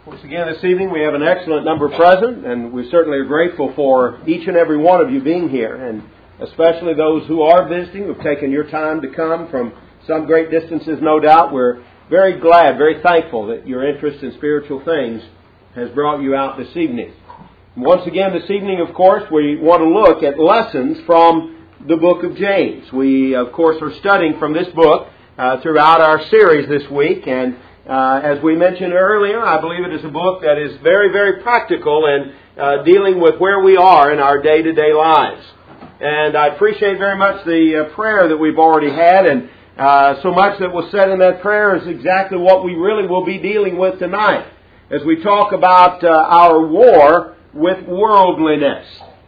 Once again this evening we have an excellent number present, and we certainly are grateful for each and every one of you being here, and especially those who are visiting, who have taken your time to come from some great distances, no doubt. We're very glad, very thankful that your interest in spiritual things has brought you out this evening. And once again this evening, of course, we want to look at lessons from the book of James. We, of course, are studying from this book throughout our series this week, and as we mentioned earlier, I believe it is a book that is very, very practical in dealing with where we are in our day-to-day lives. And I appreciate very much the prayer that we've already had, and so much that was said in that prayer is exactly what we really will be dealing with tonight as we talk about our war with worldliness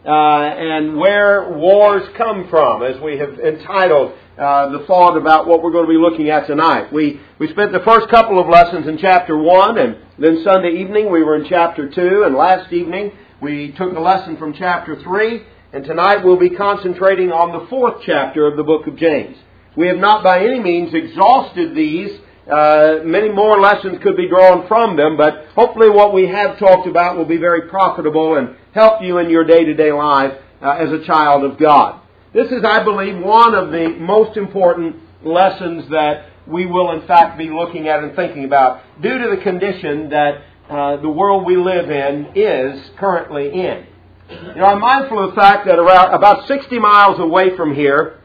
and where wars come from, as we have entitled the thought about what we're going to be looking at tonight. We spent the first couple of lessons in chapter 1, and then Sunday evening we were in chapter 2, and last evening we took a lesson from chapter 3, and tonight we'll be concentrating on the 4th chapter of the book of James. We have not by any means exhausted these. Many more lessons could be drawn from them, but hopefully what we have talked about will be very profitable and help you in your day-to-day life as a child of God. This is, I believe, one of the most important lessons that we will, in fact, be looking at and thinking about due to the condition that the world we live in is currently in. You know, I'm mindful of the fact that around about 60 miles away from here,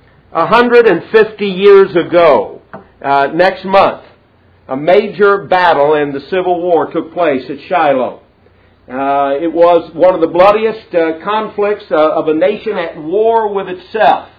150 years ago, next month, a major battle in the Civil War took place at Shiloh. It was one of the bloodiest conflicts of a nation at war with itself.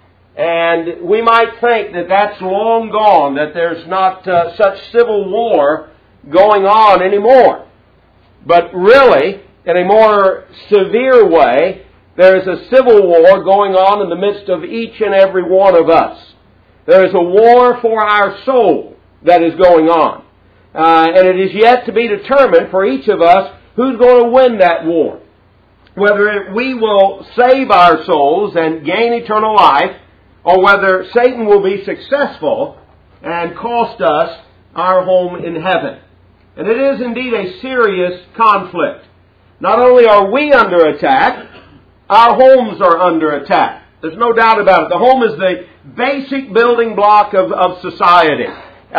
And we might think that that's long gone, that there's not such civil war going on anymore. But really, in a more severe way, there is a civil war going on in the midst of each and every one of us. There is a war for our soul that is going on. And it is yet to be determined for each of us who's going to win that war. Whether we will save our souls and gain eternal life, or whether Satan will be successful and cost us our home in heaven. And it is indeed a serious conflict. Not only are we under attack, our homes are under attack. There's no doubt about it. The home is the basic building block of society.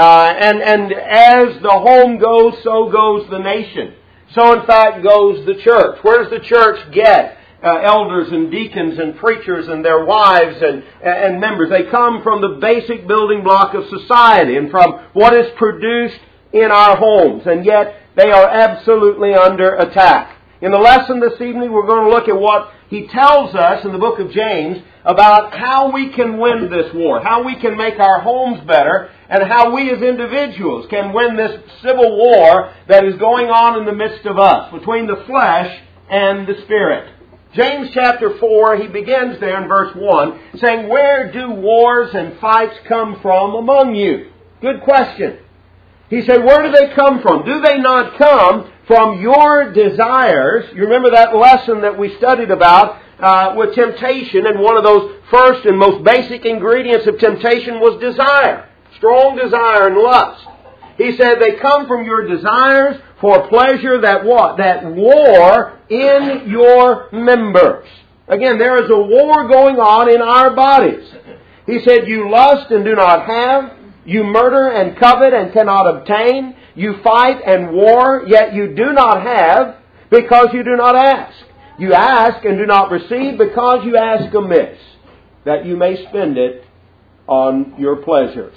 And as the home goes, so goes the nation. So, in fact, goes the church. Where does the church get elders and deacons and preachers and their wives and members? They come from the basic building block of society and from what is produced in our homes. And yet, they are absolutely under attack. In the lesson this evening, we're going to look at what he tells us in the book of James about how we can win this war, how we can make our homes better, and how we as individuals can win this civil war that is going on in the midst of us, between the flesh and the spirit. James chapter 4, he begins there in verse 1, saying, "Where do wars and fights come from among you?" Good question. He said, where do they come from? Do they not come from your desires? You remember that lesson that we studied about with temptation, and one of those first and most basic ingredients of temptation was desire. Strong desire and lust. He said they come from your desires for pleasure that what? That war in your members. Again, there is a war going on in our bodies. He said you lust and do not have. You murder and covet and cannot obtain. You fight and war, yet you do not have because you do not ask. You ask and do not receive because you ask amiss, that you may spend it on your pleasures.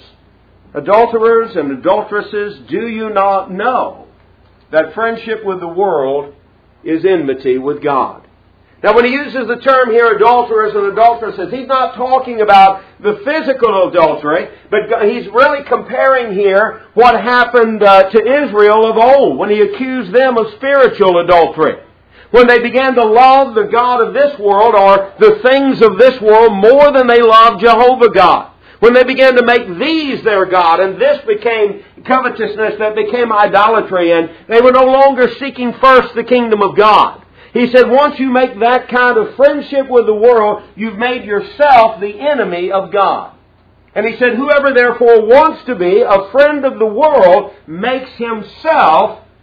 Adulterers and adulteresses, do you not know that friendship with the world is enmity with God? Now, when he uses the term here, adulterers and adulteresses, he's not talking about the physical adultery, but he's really comparing here what happened to Israel of old when he accused them of spiritual adultery. When they began to love the God of this world or the things of this world more than they loved Jehovah God. When they began to make these their God, and this became covetousness that became idolatry, and they were no longer seeking first the kingdom of God. He said, once you make that kind of friendship with the world, you've made yourself the enemy of God. And he said, whoever therefore wants to be a friend of the world makes himself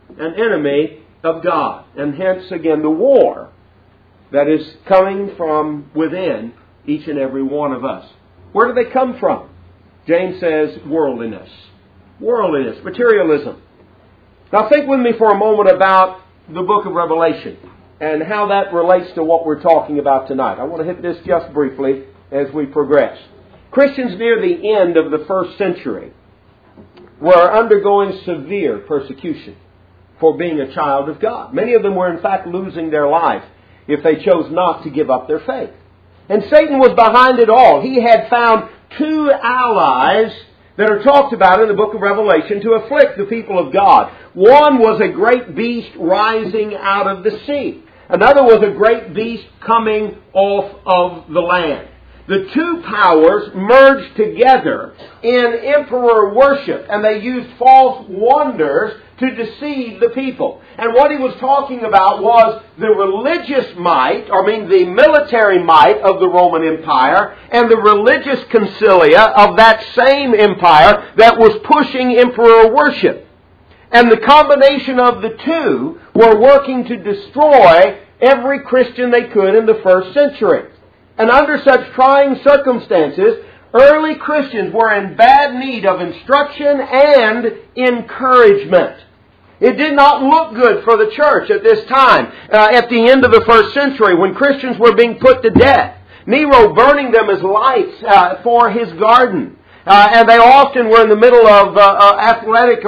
an enemy of God. And hence, again, the war that is coming from within each and every one of us. Where do they come from? James says worldliness. Worldliness, materialism. Now think with me for a moment about the book of Revelation and how that relates to what we're talking about tonight. I want to hit this just briefly as we progress. Christians near the end of the first century were undergoing severe persecution for being a child of God. Many of them were in fact losing their life if they chose not to give up their faith. And Satan was behind it all. He had found two allies that are talked about in the book of Revelation to afflict the people of God. One was a great beast rising out of the sea. Another was a great beast coming off of the land. The two powers merged together in emperor worship, and they used false wonders to deceive the people. And what he was talking about was the religious might, the military might of the Roman Empire, and the religious concilia of that same empire that was pushing emperor worship. And the combination of the two were working to destroy every Christian they could in the first century. And under such trying circumstances, early Christians were in bad need of instruction and encouragement. It did not look good for the church at this time, at the end of the first century, when Christians were being put to death. Nero burning them as lights for his garden. And they often were in the middle of athletic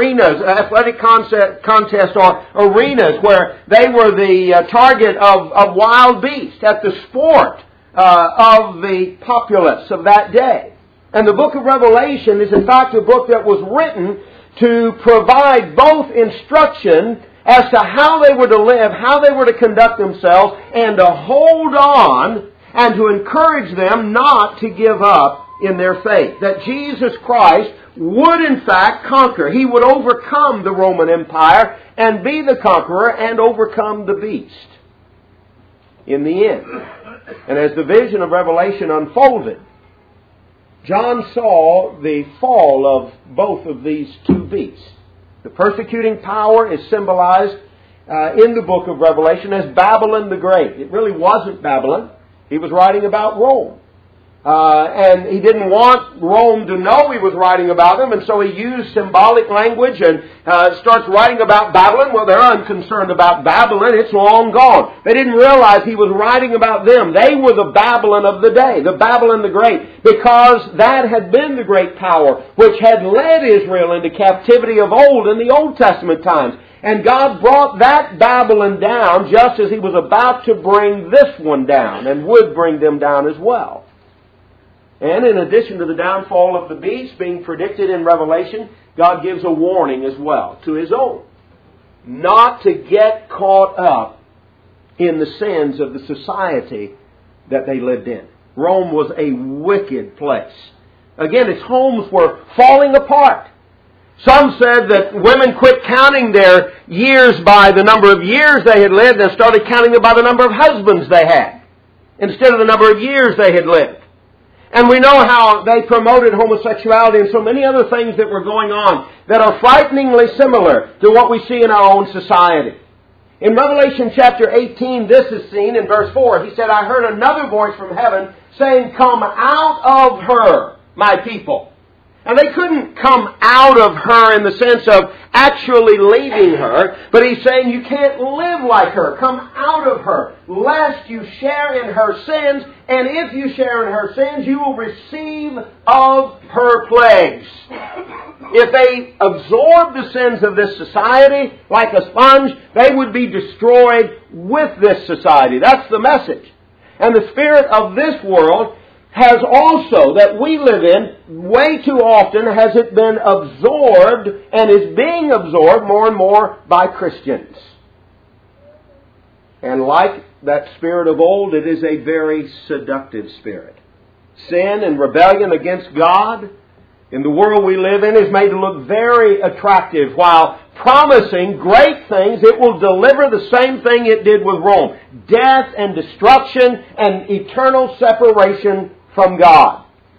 contests or arenas where they were the target of wild beasts at the sport of the populace of that day. And the book of Revelation is in fact a book that was written to provide both instruction as to how they were to live, how they were to conduct themselves, and to hold on and to encourage them not to give up in their faith. That Jesus Christ would in fact conquer. He would overcome the Roman Empire and be the conqueror and overcome the beast in the end. And as the vision of Revelation unfolded, John saw the fall of both of these two beasts. The persecuting power is symbolized in the book of Revelation as Babylon the Great. It really wasn't Babylon. He was writing about Rome. And he didn't want Rome to know he was writing about them, and so he used symbolic language and starts writing about Babylon. Well, they're unconcerned about Babylon. It's long gone. They didn't realize he was writing about them. They were the Babylon of the day, the Babylon the Great, because that had been the great power which had led Israel into captivity of old in the Old Testament times. And God brought that Babylon down just as He was about to bring this one down, and would bring them down as well. And in addition to the downfall of the beast being predicted in Revelation, God gives a warning as well to His own. Not to get caught up in the sins of the society that they lived in. Rome was a wicked place. Again, its homes were falling apart. Some said that women quit counting their years by the number of years they had lived and started counting them by the number of husbands they had, instead of the number of years they had lived. And we know how they promoted homosexuality and so many other things that were going on that are frighteningly similar to what we see in our own society. In Revelation chapter 18, this is seen in verse 4. He said, "I heard another voice from heaven saying, 'Come out of her, my people.'" And they couldn't come out of her in the sense of actually leaving her, but He's saying you can't live like her. Come out of her, lest you share in her sins, and if you share in her sins, you will receive of her plagues. If they absorb the sins of this society like a sponge, they would be destroyed with this society. That's the message. And the spirit of this world has also, that we live in, way too often has it been absorbed and is being absorbed more and more by Christians. And like that spirit of old, it is a very seductive spirit. Sin and rebellion against God in the world we live in is made to look very attractive. While promising great things, it will deliver the same thing it did with Rome. Death and destruction and eternal separation from God.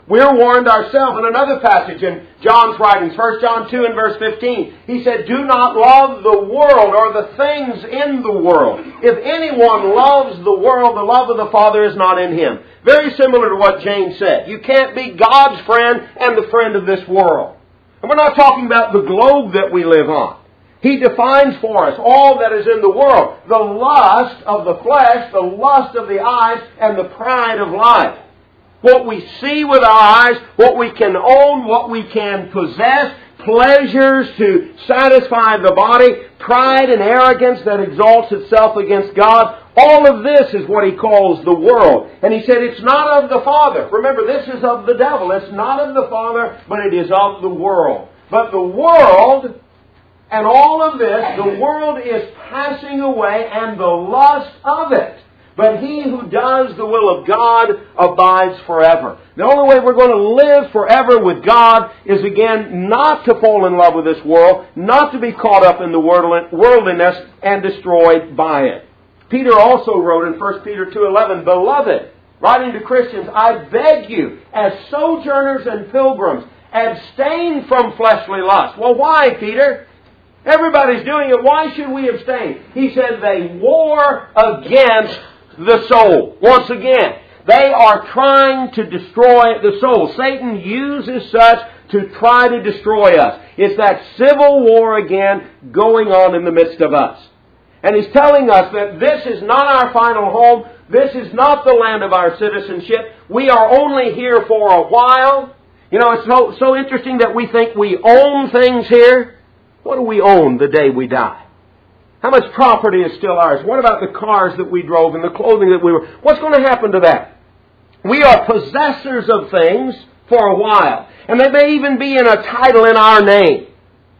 We're warned ourselves in another passage in John's writings, 1 John 2 and verse 15. He said, do not love the world or the things in the world. If anyone loves the world, the love of the Father is not in him. Very similar to what James said. You can't be God's friend and the friend of this world. And we're not talking about the globe that we live on. He defines for us all that is in the world. The lust of the flesh, the lust of the eyes, and the pride of life. What we see with our eyes, what we can own, what we can possess, pleasures to satisfy the body, pride and arrogance that exalts itself against God. All of this is what he calls the world. And he said it's not of the Father. Remember, this is of the devil. It's not of the Father, but it is of the world. But the world and all of this, the world is passing away and the lust of it. But he who does the will of God abides forever. The only way we're going to live forever with God is, again, not to fall in love with this world, not to be caught up in the worldliness and destroyed by it. Peter also wrote in 1 Peter 2:11, Beloved, writing to Christians, I beg you, as sojourners and pilgrims, abstain from fleshly lust. Well, why, Peter? Everybody's doing it. Why should we abstain? He said they war against the soul. Once again, they are trying to destroy the soul. Satan uses such to try to destroy us. It's that civil war again going on in the midst of us. And he's telling us that this is not our final home. This is not the land of our citizenship. We are only here for a while. You know, it's so interesting that we think we own things here. What do we own the day we die? How much property is still ours? What about the cars that we drove and the clothing that we were? What's going to happen to that? We are possessors of things for a while. And they may even be in a title in our name.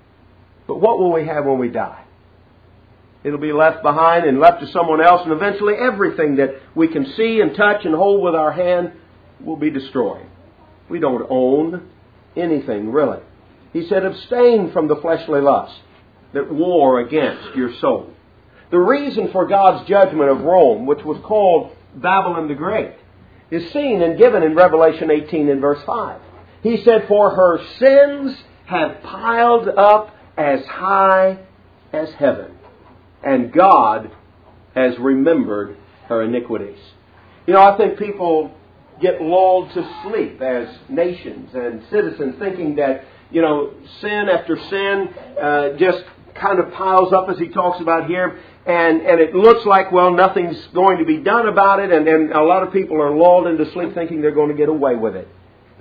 But what will we have when we die? It'll be left behind and left to someone else. And eventually everything that we can see and touch and hold with our hand will be destroyed. We don't own anything, really. He said, abstain from the fleshly lust that war against your soul. The reason for God's judgment of Rome, which was called Babylon the Great, is seen and given in Revelation 18 and verse 5. He said, for her sins have piled up as high as heaven, and God has remembered her iniquities. You know, I think people get lulled to sleep as nations and citizens thinking that, you know, sin after sin just kind of piles up, as he talks about here, and it looks like, well, nothing's going to be done about it, and a lot of people are lulled into sleep thinking they're going to get away with it.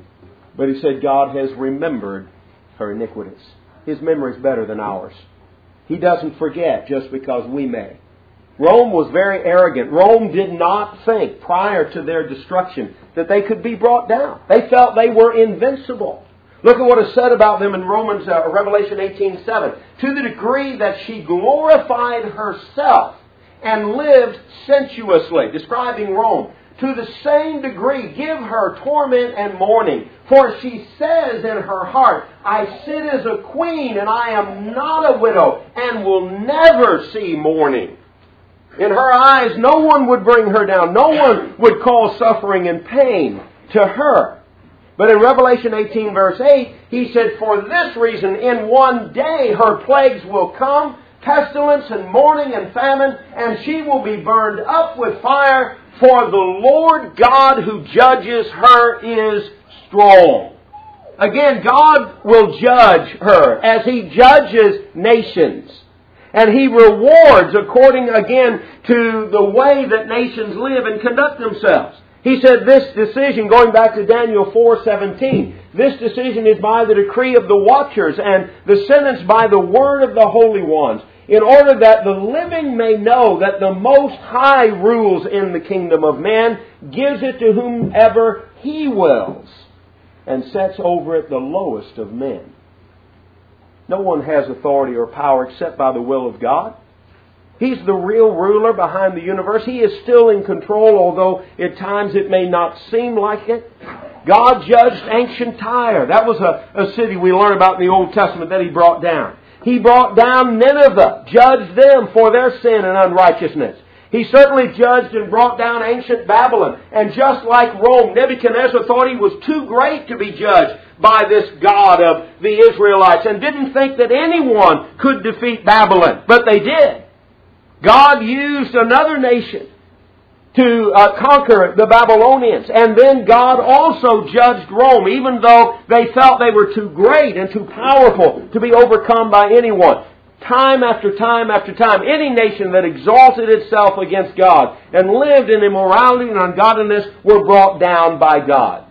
But he said God has remembered her iniquities. His memory is better than ours. He doesn't forget just because we may. Rome was very arrogant. Rome did not think, prior to their destruction, that they could be brought down. They felt they were invincible. Look at what is said about them in Revelation 18:7. To the degree that she glorified herself and lived sensuously, describing Rome. To the same degree, give her torment and mourning. For she says in her heart, I sit as a queen and I am not a widow and will never see mourning. In her eyes, no one would bring her down. No one would cause suffering and pain to her. But in Revelation 18 verse 8, he said, for this reason, in one day her plagues will come, pestilence and mourning and famine, and she will be burned up with fire, for the Lord God who judges her is strong. Again, God will judge her as He judges nations. And He rewards according, again, to the way that nations live and conduct themselves. He said this decision, going back to Daniel 4:17, this decision is by the decree of the watchers and the sentence by the word of the holy ones, in order that the living may know that the Most High rules in the kingdom of man, gives it to whomever He wills, and sets over it the lowest of men. No one has authority or power except by the will of God. He's the real ruler behind the universe. He is still in control, although at times it may not seem like it. God judged ancient Tyre. That was a city we learn about in the Old Testament that He brought down. He brought down Nineveh, judged them for their sin and unrighteousness. He certainly judged and brought down ancient Babylon. And just like Rome, Nebuchadnezzar thought he was too great to be judged by this God of the Israelites and didn't think that anyone could defeat Babylon. But they did. God used another nation to conquer the Babylonians. And then God also judged Rome, even though they felt they were too great and too powerful to be overcome by anyone. Time after time after time, any nation that exalted itself against God and lived in immorality and ungodliness were brought down by God.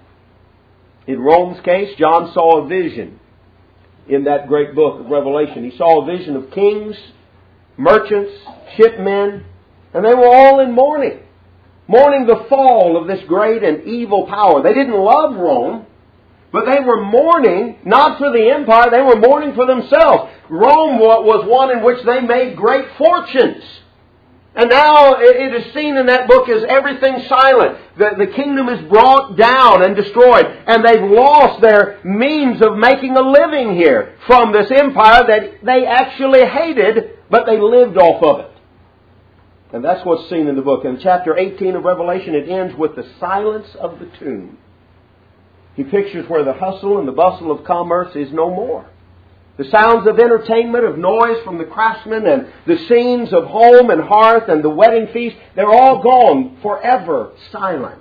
In Rome's case, John saw a vision in that great book of Revelation. He saw a vision of kings, merchants, shipmen, and they were all in mourning. Mourning the fall of this great and evil power. They didn't love Rome, but they were mourning not for the empire, they were mourning for themselves. Rome was one in which they made great fortunes. And now it is seen in that book as everything silent. The kingdom is brought down and destroyed. And they've lost their means of making a living here from this empire that they actually hated, but they lived off of it. And that's what's seen in the book. In chapter 18 of Revelation, it ends with the silence of the tomb. He pictures where the hustle and the bustle of commerce is no more. The sounds of entertainment, of noise from the craftsmen, and the scenes of home and hearth and the wedding feast, they're all gone, forever silent.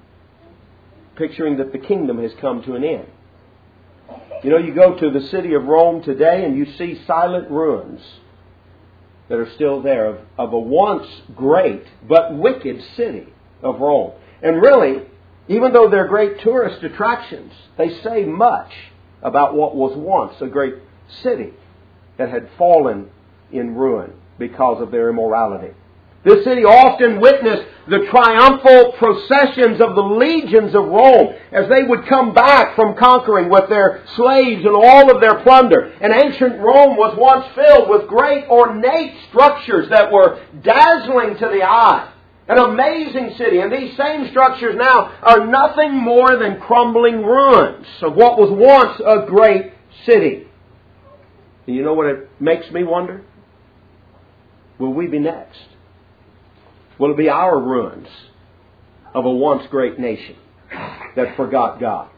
Picturing that the kingdom has come to an end. You know, you go to the city of Rome today and you see silent ruins that are still there of a once great but wicked city of Rome. And really, even though they're great tourist attractions, they say much about what was once a great city that had fallen in ruin because of their immorality. This city often witnessed the triumphal processions of the legions of Rome as they would come back from conquering with their slaves and all of their plunder. And ancient Rome was once filled with great ornate structures that were dazzling to the eye. An amazing city. And these same structures now are nothing more than crumbling ruins of what was once a great city. And you know what it makes me wonder? Will we be next? Will it be our ruins of a once great nation that forgot God?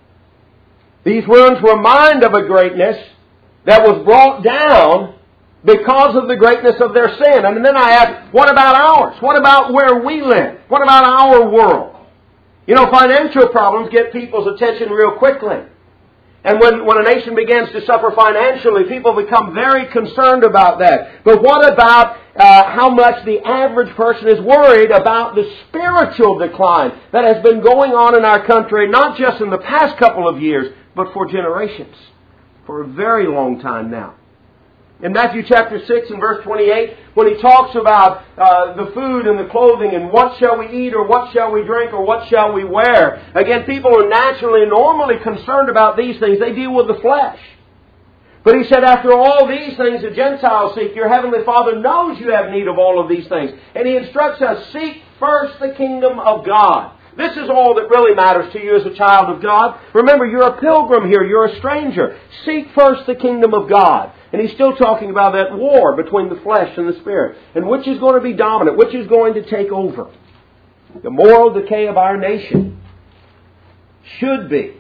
These ruins remind of a greatness that was brought down because of the greatness of their sin. And then I ask, what about ours? What about where we live? What about our world? You know, financial problems get people's attention real quickly. And when a nation begins to suffer financially, people become very concerned about that. But what about how much the average person is worried about the spiritual decline that has been going on in our country, not just in the past couple of years, but for generations, for a very long time now. In Matthew chapter 6 and verse 28, when he talks about the food and the clothing and what shall we eat or what shall we drink or what shall we wear, again, people are naturally and normally concerned about these things. They deal with the flesh. But he said, after all these things the Gentiles seek, your heavenly Father knows you have need of all of these things. And he instructs us, seek first the kingdom of God. This is all that really matters to you as a child of God. Remember, you're a pilgrim here. You're a stranger. Seek first the kingdom of God. And he's still talking about that war between the flesh and the spirit. And which is going to be dominant? Which is going to take over? The moral decay of our nation should be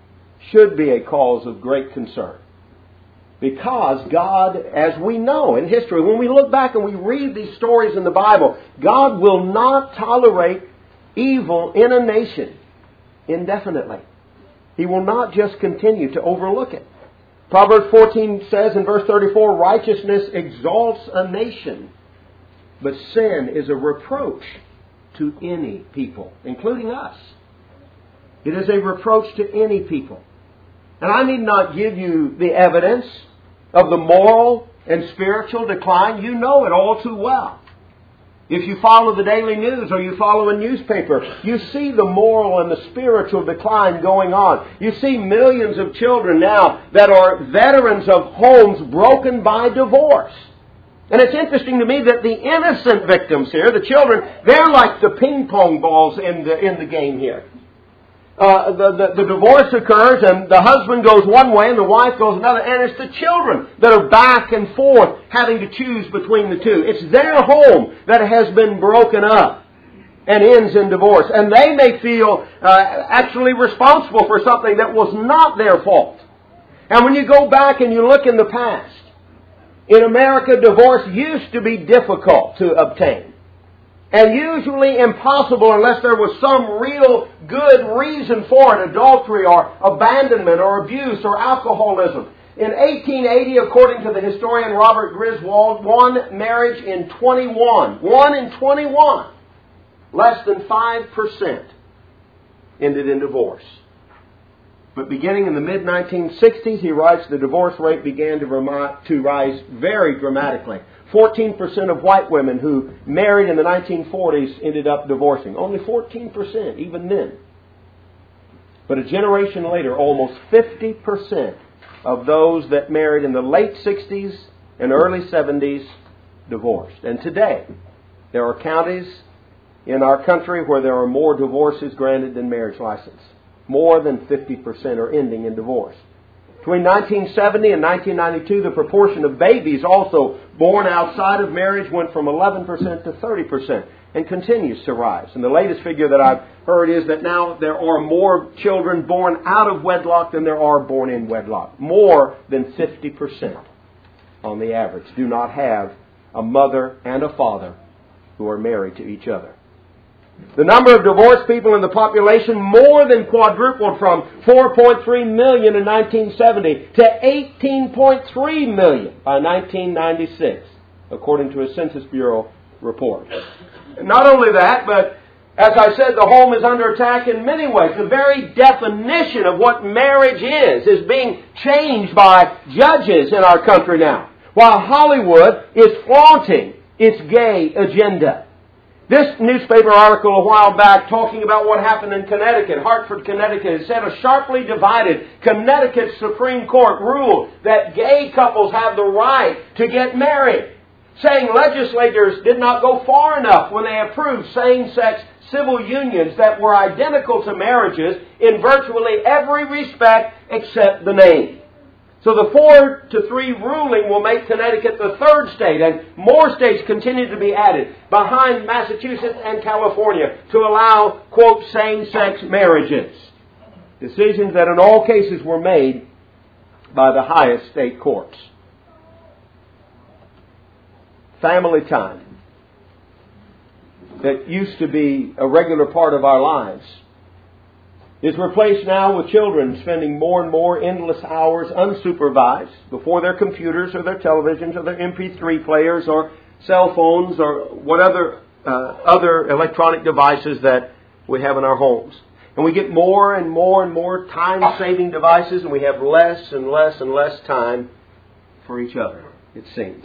a cause of great concern. Because God, as we know in history, when we look back and we read these stories in the Bible, God will not tolerate evil in a nation indefinitely. He will not just continue to overlook it. Proverbs 14 says in verse 34, righteousness exalts a nation, but sin is a reproach to any people, including us. It is a reproach to any people. And I need not give you the evidence of the moral and spiritual decline. You know it all too well. If you follow the daily news or you follow a newspaper, you see the moral and the spiritual decline going on. You see millions of children now that are veterans of homes broken by divorce. And it's interesting to me that the innocent victims here, the children, they're like the ping pong balls in the game here. the divorce occurs and the husband goes one way and the wife goes another, and it's the children that are back and forth having to choose between the two. It's their home that has been broken up and ends in divorce. And they may feel actually responsible for something that was not their fault. And when you go back and you look in the past, in America, divorce used to be difficult to obtain. And usually impossible unless there was some real good reason for it, adultery or abandonment or abuse or alcoholism. In 1880, according to the historian Robert Griswold, one marriage in 21, less than 5% ended in divorce. But beginning in the mid-1960s, he writes, the divorce rate began to rise very dramatically. 14% of white women who married in the 1940s ended up divorcing. Only 14%, even then. But a generation later, almost 50% of those that married in the late 60s and early 70s divorced. And today, there are counties in our country where there are more divorces granted than marriage license. More than 50% are ending in divorce. Between 1970 and 1992, the proportion of babies also born outside of marriage went from 11% to 30% and continues to rise. And the latest figure that I've heard is that now there are more children born out of wedlock than there are born in wedlock. More than 50% on the average do not have a mother and a father who are married to each other. The number of divorced people in the population more than quadrupled from 4.3 million in 1970 to 18.3 million by 1996, according to a Census Bureau report. Not only that, but as I said, the home is under attack in many ways. The very definition of what marriage is being changed by judges in our country now, while Hollywood is flaunting its gay agenda. This newspaper article a while back talking about what happened in Connecticut, Hartford, Connecticut, it said a sharply divided Connecticut Supreme Court ruled that gay couples have the right to get married, saying legislators did not go far enough when they approved same-sex civil unions that were identical to marriages in virtually every respect except the name. So the 4-3 ruling will make Connecticut the third state, and more states continue to be added behind Massachusetts and California to allow, quote, same-sex marriages. Decisions that in all cases were made by the highest state courts. Family time that used to be a regular part of our lives is replaced now with children spending more and more endless hours unsupervised before their computers or their televisions or their MP3 players or cell phones or whatever other electronic devices that we have in our homes. And we get more and more and more time-saving devices, and we have less and less and less time for each other, it seems.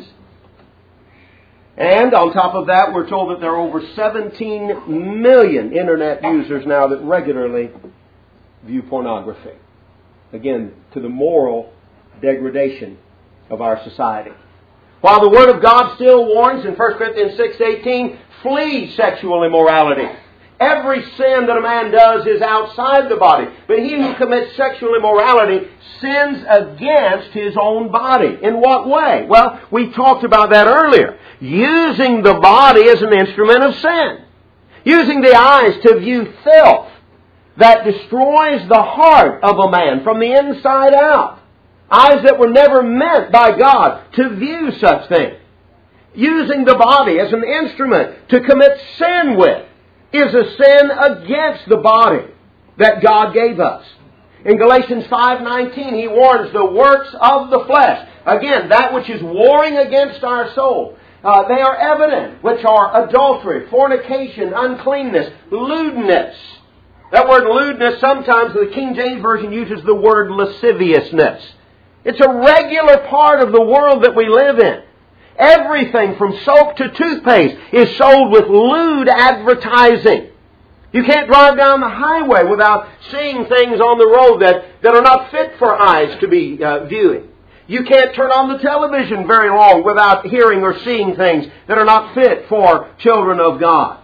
And on top of that, we're told that there are over 17 million Internet users now that regularly view pornography. Again, to the moral degradation of our society. While the Word of God still warns in 1 Corinthians 6:18, flee sexual immorality. Every sin that a man does is outside the body. But he who commits sexual immorality sins against his own body. In what way? Well, we talked about that earlier. Using the body as an instrument of sin. Using the eyes to view filth that destroys the heart of a man from the inside out. Eyes that were never meant by God to view such things. Using the body as an instrument to commit sin with is a sin against the body that God gave us. In Galatians 5:19, he warns the works of the flesh. Again, that which is warring against our soul. They are evident, which are adultery, fornication, uncleanness, lewdness. That word lewdness, sometimes the King James Version uses the word lasciviousness. It's a regular part of the world that we live in. Everything from soap to toothpaste is sold with lewd advertising. You can't drive down the highway without seeing things on the road that are not fit for eyes to be viewing. You can't turn on the television very long without hearing or seeing things that are not fit for children of God.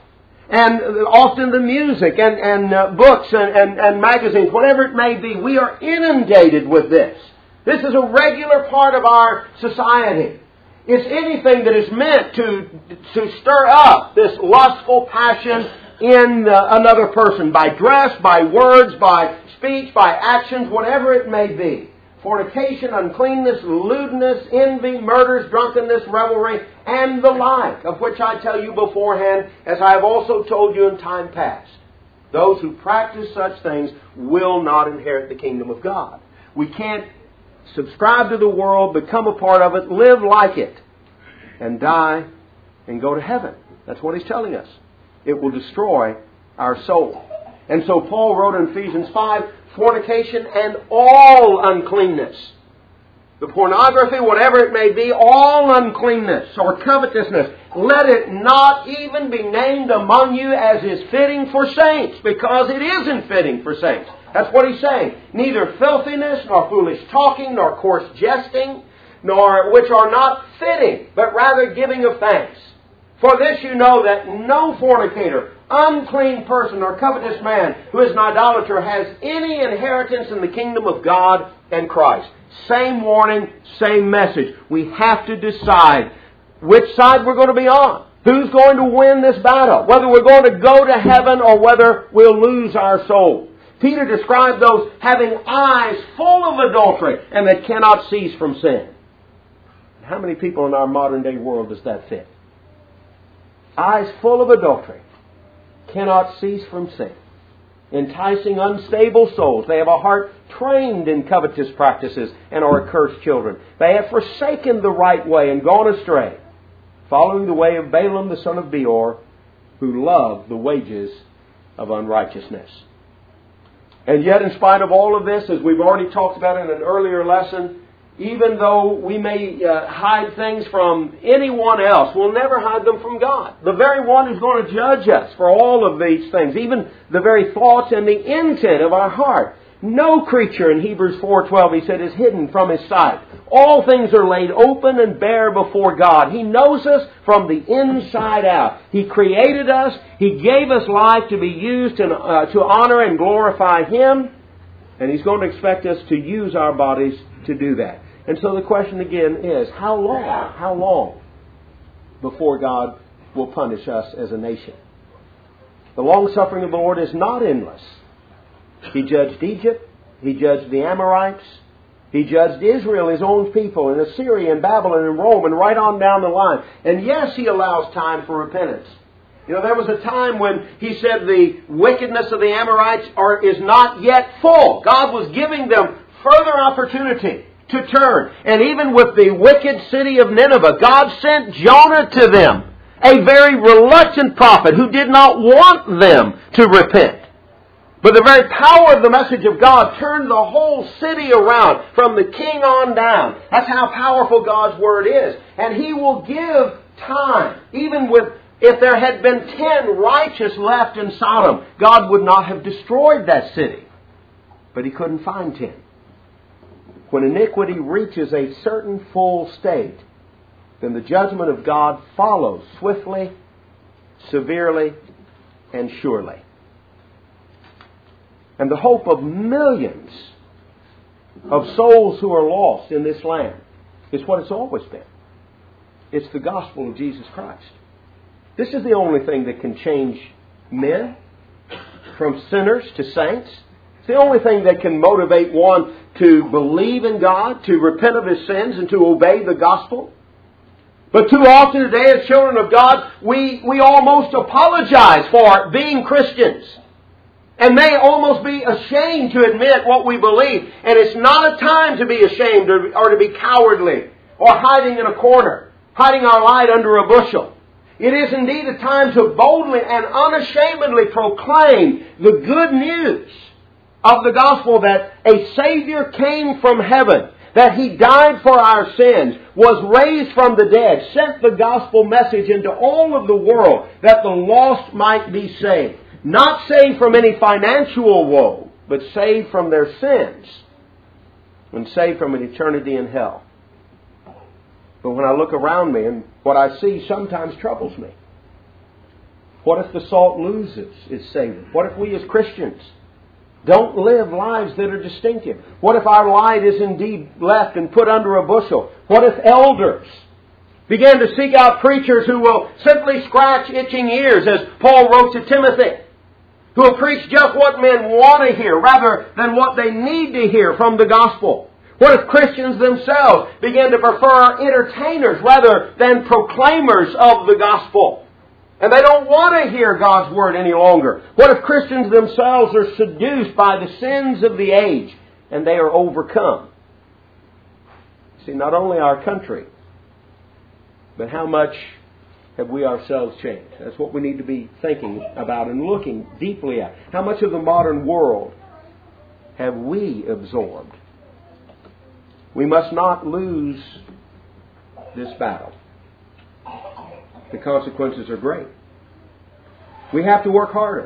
and often the music and books and magazines, whatever it may be. We are inundated with this. This is a regular part of our society. It's anything that is meant to stir up this lustful passion in another person by dress, by words, by speech, by actions, whatever it may be. Fornication, uncleanness, lewdness, envy, murders, drunkenness, revelry, and the like, of which I tell you beforehand, as I have also told you in time past. Those who practice such things will not inherit the kingdom of God. We can't subscribe to the world, become a part of it, live like it, and die and go to heaven. That's what he's telling us. It will destroy our soul. And so Paul wrote in Ephesians 5, fornication and all uncleanness. The pornography, whatever it may be, all uncleanness or covetousness, let it not even be named among you as is fitting for saints, because it isn't fitting for saints. That's what he's saying. Neither filthiness, nor foolish talking, nor coarse jesting, nor which are not fitting, but rather giving of thanks. For this you know that no fornicator, unclean person, or covetous man who is an idolater has any inheritance in the kingdom of God and Christ. Same warning, same message. We have to decide which side we're going to be on. Who's going to win this battle? Whether we're going to go to heaven or whether we'll lose our soul. Peter described those having eyes full of adultery and that cannot cease from sin. How many people in our modern day world does that fit? Eyes full of adultery, cannot cease from sin, enticing unstable souls. They have a heart trained in covetous practices and are accursed children. They have forsaken the right way and gone astray, following the way of Balaam the son of Beor, who loved the wages of unrighteousness. And yet, in spite of all of this, as we've already talked about in an earlier lesson, even though we may hide things from anyone else, we'll never hide them from God. The very one who's going to judge us for all of these things, even the very thoughts and the intent of our heart. No creature, in Hebrews 4:12, he said, is hidden from His sight. All things are laid open and bare before God. He knows us from the inside out. He created us. He gave us life to be used to honor and glorify Him. And He's going to expect us to use our bodies to do that. And so the question again is, how long before God will punish us as a nation? The long-suffering of the Lord is not endless. He judged Egypt. He judged the Amorites. He judged Israel, His own people, and Assyria and Babylon and Rome, and right on down the line. And yes, He allows time for repentance. You know, there was a time when He said the wickedness of the Amorites is not yet full. God was giving them further opportunity to turn. And even with the wicked city of Nineveh, God sent Jonah to them, a very reluctant prophet who did not want them to repent. But the very power of the message of God turned the whole city around, from the king on down. That's how powerful God's Word is. And He will give time. Even if there had been 10 righteous left in Sodom, God would not have destroyed that city. But He couldn't find 10. When iniquity reaches a certain full state, then the judgment of God follows swiftly, severely, and surely. And the hope of millions of souls who are lost in this land is what it's always been. It's the gospel of Jesus Christ. This is the only thing that can change men from sinners to saints. It's the only thing that can motivate one to believe in God, to repent of his sins, and to obey the gospel. But too often today, as children of God, we almost apologize for being Christians. And may almost be ashamed to admit what we believe. And it's not a time to be ashamed or to be cowardly or hiding in a corner, hiding our light under a bushel. It is indeed a time to boldly and unashamedly proclaim the good news of the gospel, that a Savior came from heaven, that He died for our sins, was raised from the dead, sent the gospel message into all of the world that the lost might be saved. Not saved from any financial woe, but saved from their sins and saved from an eternity in hell. But when I look around me, and what I see sometimes troubles me. What if the salt loses its savor? What if we as Christians don't live lives that are distinctive? What if our light is indeed left and put under a bushel? What if elders begin to seek out preachers who will simply scratch itching ears, as Paul wrote to Timothy, who will preach just what men want to hear rather than what they need to hear from the gospel? What if Christians themselves begin to prefer entertainers rather than proclaimers of the gospel? And they don't want to hear God's Word any longer. What if Christians themselves are seduced by the sins of the age and they are overcome? See, not only our country, but how much have we ourselves changed? That's what we need to be thinking about and looking deeply at. How much of the modern world have we absorbed? We must not lose this battle. The consequences are great. We have to work harder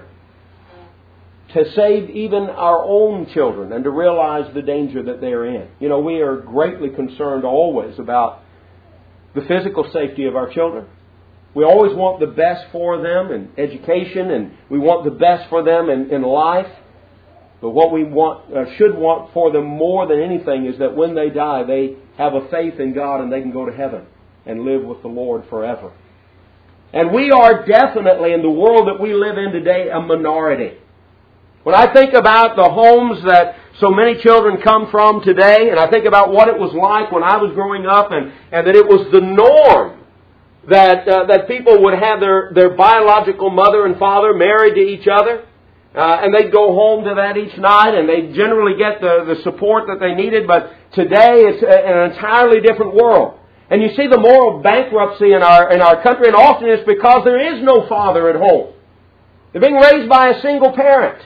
to save even our own children and to realize the danger that they are in. You know, we are greatly concerned always about the physical safety of our children. We always want the best for them in education, and we want the best for them in life. But what we should want for them more than anything is that when they die, they have a faith in God and they can go to heaven and live with the Lord forever. And we are definitely, in the world that we live in today, a minority. When I think about the homes that so many children come from today, and I think about what it was like when I was growing up, and that it was the norm that people would have their biological mother and father married to each other, and they'd go home to that each night, and they'd generally get the support that they needed. But today it's an entirely different world. And you see the moral bankruptcy in our country, and often it's because there is no father at home. They're being raised by a single parent.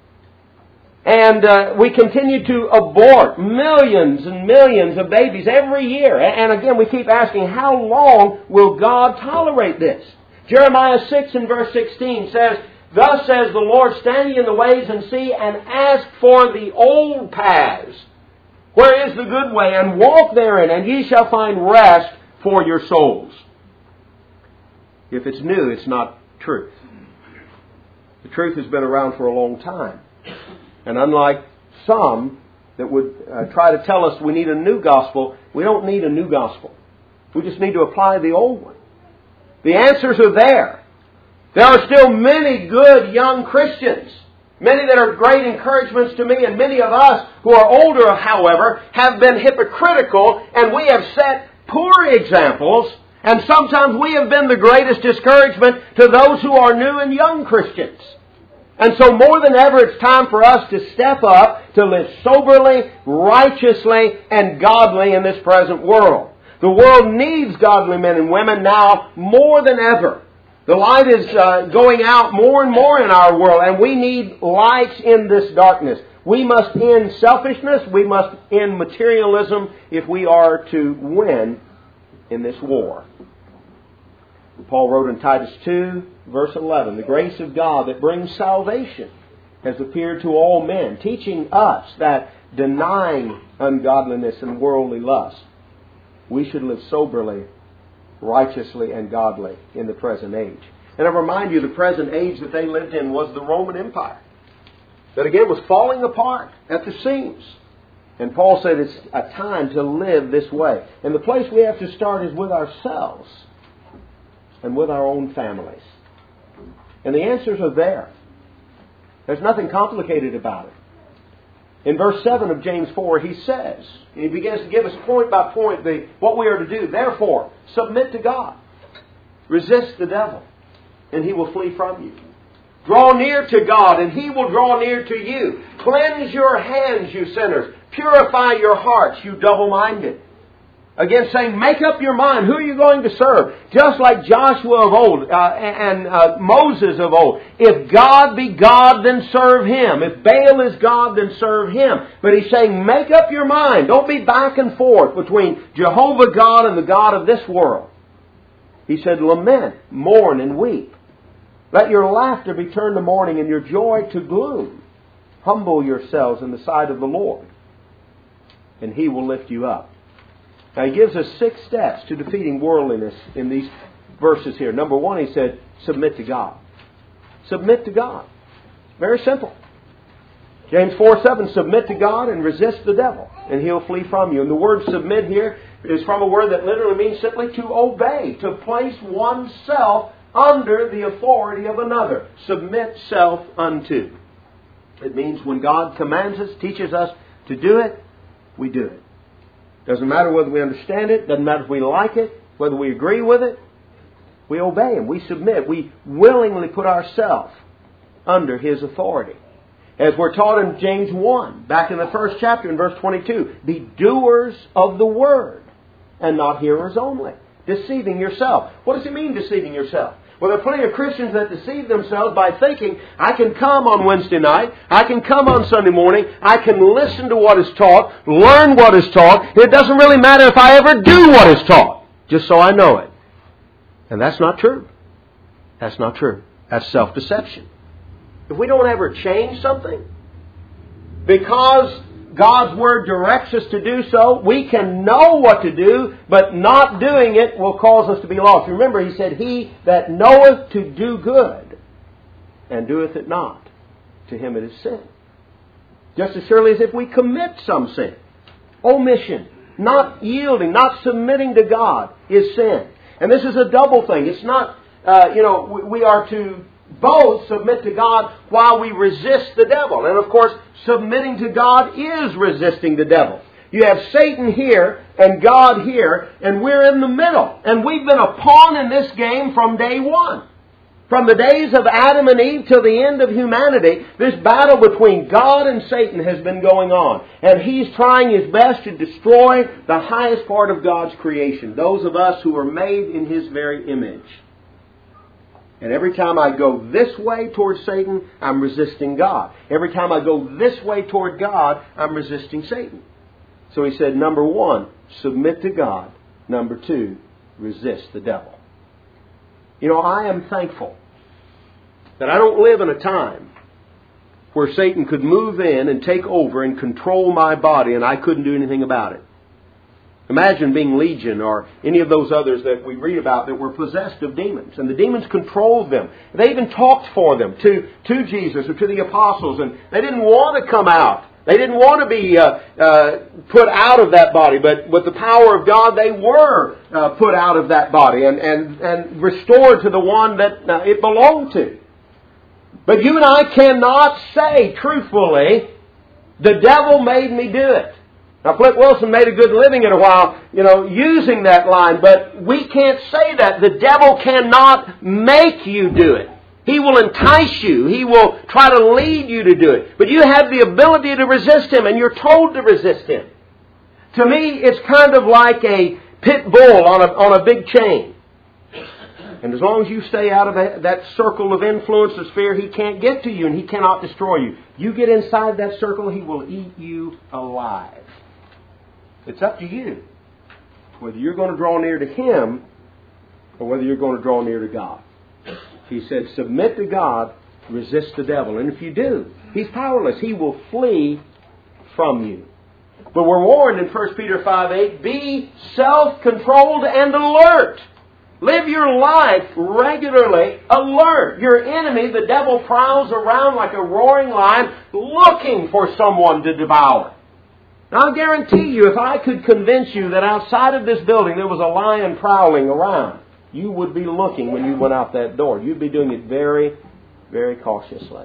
And we continue to abort millions and millions of babies every year. And again, we keep asking, how long will God tolerate this? Jeremiah 6 and verse 16 says, "Thus says the Lord, stand ye in the ways and see, and ask for the old paths, where is the good way, and walk therein, and ye shall find rest for your souls." If it's new, it's not truth. The truth has been around for a long time. And unlike some that would try to tell us we need a new gospel, we don't need a new gospel. We just need to apply the old one. The answers are there. There are still many good young Christians, many that are great encouragements to me, and many of us who are older, however, have been hypocritical, and we have set poor examples, and sometimes we have been the greatest discouragement to those who are new and young Christians. And so more than ever, it's time for us to step up, to live soberly, righteously, and godly in this present world. The world needs godly men and women now more than ever. The light is going out more and more in our world, and we need lights in this darkness. We must end selfishness. We must end materialism if we are to win in this war. Paul wrote in Titus 2, verse 11, "The grace of God that brings salvation has appeared to all men, teaching us that denying ungodliness and worldly lust, we should live soberly, righteously, and godly in the present age." And I remind you, the present age that they lived in was the Roman Empire, that again was falling apart at the seams. And Paul said it's a time to live this way. And the place we have to start is with ourselves and with our own families. And the answers are there. There's nothing complicated about it. In verse 7 of James 4, he says, he begins to give us point by point what we are to do. "Therefore, submit to God. Resist the devil, and he will flee from you. Draw near to God, and He will draw near to you. Cleanse your hands, you sinners. Purify your hearts, you double-minded." Again, saying, make up your mind. Who are you going to serve? Just like Joshua of old and Moses of old. If God be God, then serve Him. If Baal is God, then serve Him. But He's saying, make up your mind. Don't be back and forth between Jehovah God and the God of this world. He said, lament, mourn, and weep. Let your laughter be turned to mourning and your joy to gloom. Humble yourselves in the sight of the Lord, and He will lift you up. Now, He gives us 6 steps to defeating worldliness in these verses here. Number 1, He said, submit to God. Submit to God. Very simple. James 4:7, submit to God and resist the devil, and he'll flee from you. And the word submit here is from a word that literally means simply to obey, to place oneself under the authority of another. Submit self unto. It means when God commands us, teaches us to do it, we do it. Doesn't matter whether we understand it, doesn't matter if we like it, whether we agree with it, we obey Him, we submit, we willingly put ourselves under His authority. As we're taught in James 1, back in the first chapter in verse 22, be doers of the Word and not hearers only, deceiving yourself. What does it mean, deceiving yourself? Well, there are plenty of Christians that deceive themselves by thinking, I can come on Wednesday night, I can come on Sunday morning, I can listen to what is taught, learn what is taught. It doesn't really matter if I ever do what is taught, just so I know it. And that's not true. That's not true. That's self-deception. If we don't ever change something, because God's Word directs us to do so, we can know what to do, but not doing it will cause us to be lost. Remember, He said, he that knoweth to do good and doeth it not, to him it is sin. Just as surely as if we commit some sin. Omission, not yielding, not submitting to God is sin. And this is a double thing. It's not, we are to both submit to God while we resist the devil. And of course, submitting to God is resisting the devil. You have Satan here and God here, and we're in the middle. And we've been a pawn in this game from day one. From the days of Adam and Eve till the end of humanity, this battle between God and Satan has been going on. And he's trying his best to destroy the highest part of God's creation, those of us who are made in His very image. And every time I go this way towards Satan, I'm resisting God. Every time I go this way toward God, I'm resisting Satan. So he said, number one, submit to God. Number two, resist the devil. I am thankful that I don't live in a time where Satan could move in and take over and control my body and I couldn't do anything about it. Imagine being Legion or any of those others that we read about that were possessed of demons. And the demons controlled them. They even talked for them to Jesus or to the apostles. And they didn't want to come out. They didn't want to be put out of that body. But with the power of God, they were put out of that body and restored to the one that it belonged to. But you and I cannot say truthfully, the devil made me do it. Now, Flip Wilson made a good living in a while, using that line, but we can't say that. The devil cannot make you do it. He will entice you. He will try to lead you to do it. But you have the ability to resist him, and you're told to resist him. To me, it's kind of like a pit bull on a big chain. And as long as you stay out of that circle of influence or sphere, he can't get to you and he cannot destroy you. You get inside that circle, he will eat you alive. It's up to you whether you're going to draw near to him or whether you're going to draw near to God. He said, submit to God, resist the devil. And if you do, he's powerless. He will flee from you. But we're warned in 1 Peter 5:8, be self-controlled and alert. Live your life regularly alert. Your enemy, the devil, prowls around like a roaring lion looking for someone to devour. Now, I guarantee you, if I could convince you that outside of this building there was a lion prowling around, you would be looking when you went out that door. You'd be doing it very, very cautiously.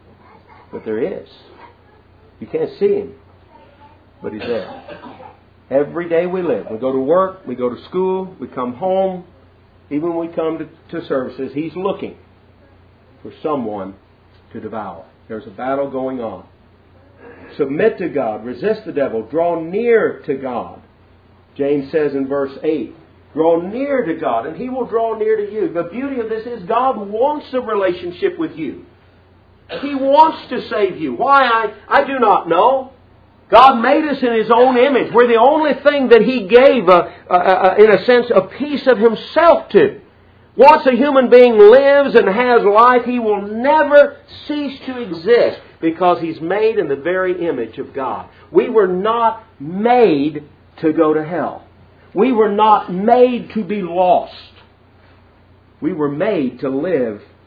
But there is. You can't see him, but he's there. Every day we live. We go to work, we go to school, we come home. Even when we come to services, he's looking for someone to devour. There's a battle going on. Submit to God. Resist the devil. Draw near to God. James says in verse 8, draw near to God and He will draw near to you. The beauty of this is God wants a relationship with you. He wants to save you. Why? I do not know. God made us in His own image. We're the only thing that He gave, in a sense, a piece of Himself to. Once a human being lives and has life, he will never cease to exist because he's made in the very image of God. We were not made to go to hell. We were not made to be lost. We were made to live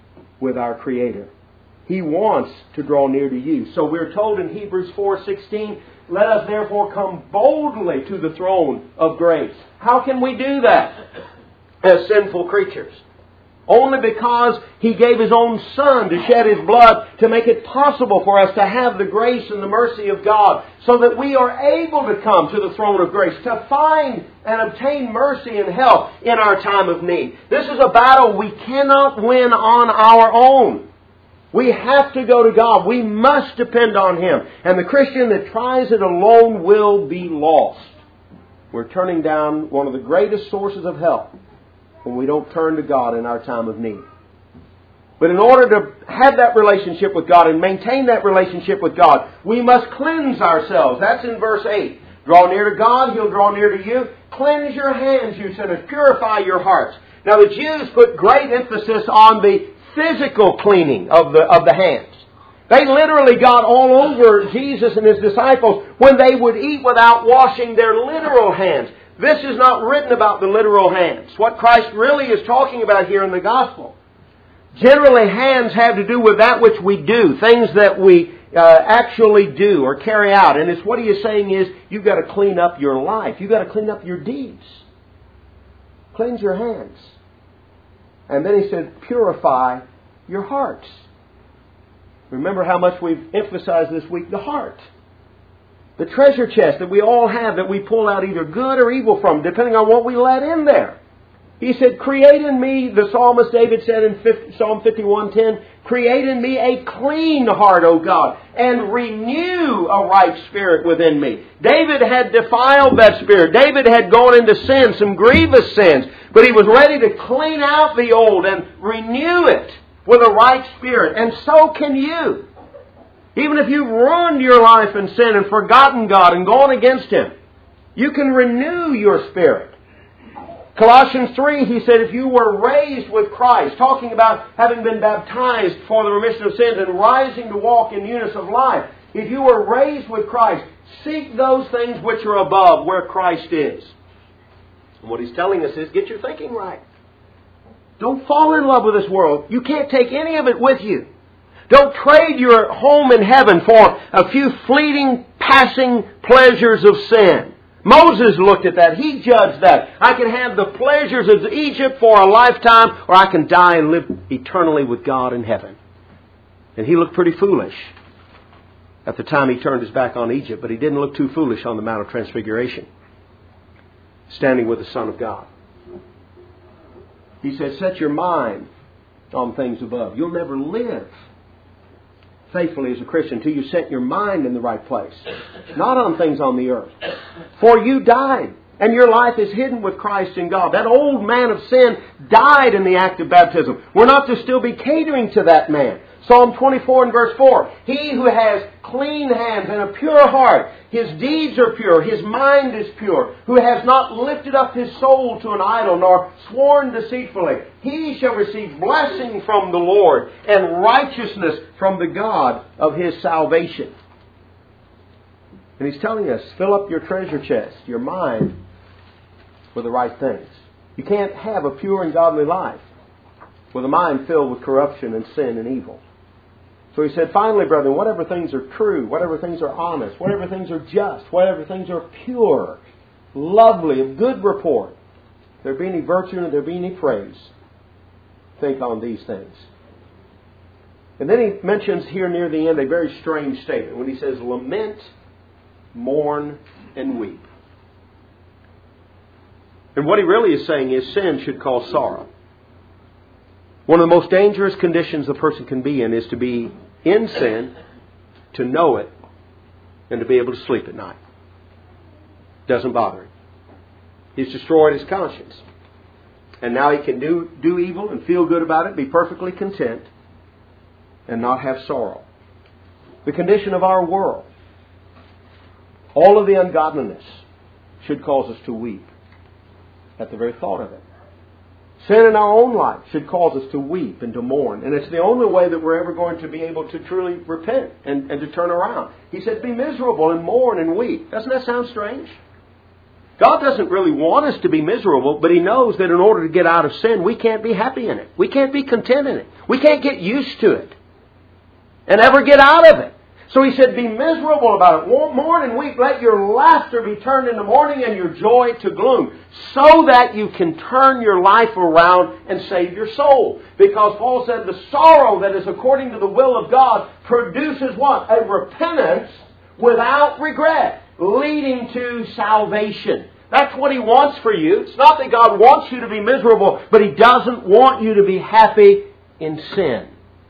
with our Creator. He wants to draw near to you. So we're told in Hebrews 4:16, let us therefore come boldly to the throne of grace. How can we do that as sinful creatures? Only because He gave His own Son to shed His blood to make it possible for us to have the grace and the mercy of God, so that we are able to come to the throne of grace, to find and obtain mercy and help in our time of need. This is a battle we cannot win on our own. We have to go to God. We must depend on Him. And the Christian that tries it alone will be lost. We're turning down one of the greatest sources of help when we don't turn to God in our time of need. But in order to have that relationship with God and maintain that relationship with God, we must cleanse ourselves. That's in verse 8. Draw near to God, He'll draw near to you. Cleanse your hands, you sinners. Purify your hearts. Now the Jews put great emphasis on the physical cleaning of the hands. They literally got all over Jesus and His disciples when they would eat without washing their literal hands. This is not written about the literal hands. What Christ really is talking about here in the Gospel. Generally, hands have to do with that which we do, things that we actually do or carry out. And it's what He is saying is, you've got to clean up your life. You've got to clean up your deeds. Cleanse your hands. And then He said, purify your hearts. Remember how much we've emphasized this week the heart. The treasure chest that we all have, that we pull out either good or evil from, depending on what we let in there. He said, create in me, the psalmist David said in Psalm 51:10, create in me a clean heart, O God, and renew a right spirit within me. David had defiled that spirit. David had gone into sin, some grievous sins, but he was ready to clean out the old and renew it with a right spirit. And so can you. Even if you've ruined your life in sin and forgotten God and gone against Him, you can renew your spirit. Colossians 3, he said, if you were raised with Christ, talking about having been baptized for the remission of sins and rising to walk in newness of life, if you were raised with Christ, seek those things which are above, where Christ is. And what He's telling us is, get your thinking right. Don't fall in love with this world. You can't take any of it with you. Don't trade your home in heaven for a few fleeting, passing pleasures of sin. Moses looked at that. He judged that. I can have the pleasures of Egypt for a lifetime, or I can die and live eternally with God in heaven. And he looked pretty foolish at the time he turned his back on Egypt, but he didn't look too foolish on the Mount of Transfiguration, standing with the Son of God. He said, set your mind on things above. You'll never live faithfully as a Christian until you set your mind in the right place, not on things on the earth. For you died, and your life is hidden with Christ in God. That old man of sin died in the act of baptism. We're not to still be catering to that man. Psalm 24 and verse 4, he who has clean hands and a pure heart, his deeds are pure, his mind is pure, who has not lifted up his soul to an idol, nor sworn deceitfully, he shall receive blessing from the Lord and righteousness from the God of his salvation. And He's telling us, fill up your treasure chest, your mind, with the right things. You can't have a pure and godly life with a mind filled with corruption and sin and evil. So he said, finally, brethren, whatever things are true, whatever things are honest, whatever things are just, whatever things are pure, lovely, of good report, if there be any virtue and if there be any praise, think on these things. And then he mentions here near the end a very strange statement when he says, lament, mourn, and weep. And what he really is saying is sin should cause sorrow. One of the most dangerous conditions a person can be in is to be in sin, to know it, and to be able to sleep at night. Doesn't bother him. He's destroyed his conscience. And now he can do evil and feel good about it, be perfectly content, and not have sorrow. The condition of our world, all of the ungodliness, should cause us to weep at the very thought of it. Sin in our own life should cause us to weep and to mourn. And it's the only way that we're ever going to be able to truly repent and to turn around. He said, be miserable and mourn and weep. Doesn't that sound strange? God doesn't really want us to be miserable, but He knows that in order to get out of sin, we can't be happy in it. We can't be content in it. We can't get used to it and ever get out of it. So He said, be miserable about it. Mourn and weep. Let your laughter be turned into mourning and your joy to gloom, so that you can turn your life around and save your soul. Because Paul said the sorrow that is according to the will of God produces what? A repentance without regret, leading to salvation. That's what He wants for you. It's not that God wants you to be miserable, but He doesn't want you to be happy in sin.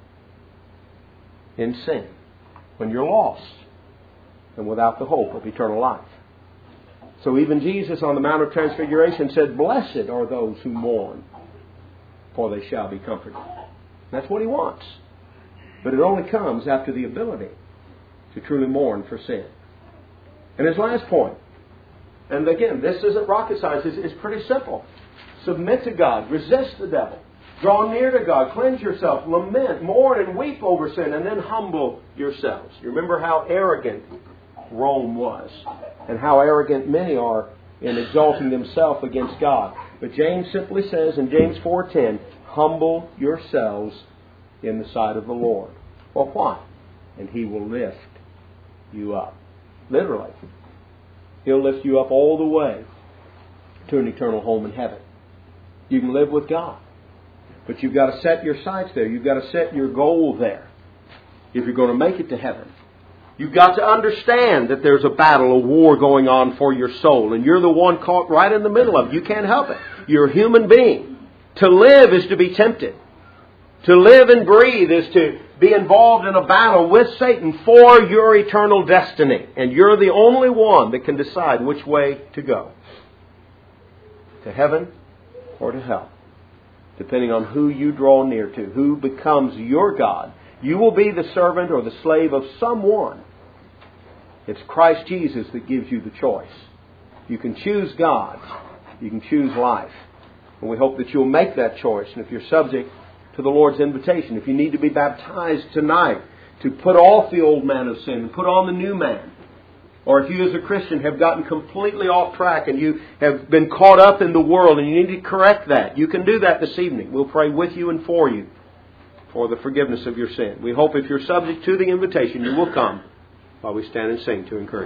In sin. When you're lost and without the hope of eternal life. So even Jesus on the Mount of Transfiguration said, blessed are those who mourn, for they shall be comforted. That's what He wants. But it only comes after the ability to truly mourn for sin. And his last point, and again, this isn't rocket science, it's pretty simple. Submit to God, resist the devil. Draw near to God, cleanse yourself, lament, mourn and weep over sin, and then humble yourselves. You remember how arrogant Rome was, and how arrogant many are in exalting themselves against God. But James simply says in James 4:10, humble yourselves in the sight of the Lord. Well, why? And He will lift you up. Literally. He'll lift you up all the way to an eternal home in heaven. You can live with God. But you've got to set your sights there. You've got to set your goal there if you're going to make it to heaven. You've got to understand that there's a battle, a war going on for your soul. And you're the one caught right in the middle of it. You can't help it. You're a human being. To live is to be tempted. To live and breathe is to be involved in a battle with Satan for your eternal destiny. And you're the only one that can decide which way to go. To heaven or to hell. Depending on who you draw near to, who becomes your God. You will be the servant or the slave of someone. It's Christ Jesus that gives you the choice. You can choose God. You can choose life. And we hope that you'll make that choice. And if you're subject to the Lord's invitation, if you need to be baptized tonight, to put off the old man of sin and put on the new man. Or if you as a Christian have gotten completely off track and you have been caught up in the world and you need to correct that, you can do that this evening. We'll pray with you and for you for the forgiveness of your sin. We hope if you're subject to the invitation, you will come while we stand and sing to encourage you.